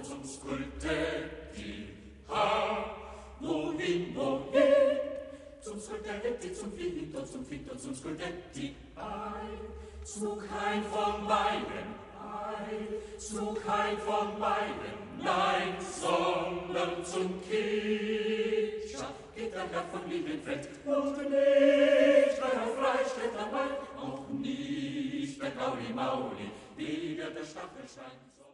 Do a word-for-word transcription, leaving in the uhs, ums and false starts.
zum Skultetti. Ha, wohin, wohin? Zum Skultetti, zum Fito, zum Fito, zum Skultetti. Ei, zu kein von beiden, ei, zu kein von beiden, nein, sondern zum Kitscher. Geht der Herr von Lilienfeld und nicht der Herr Freistedt dabei, auch nicht der Gauli Mauli, weder der Stachelschwein.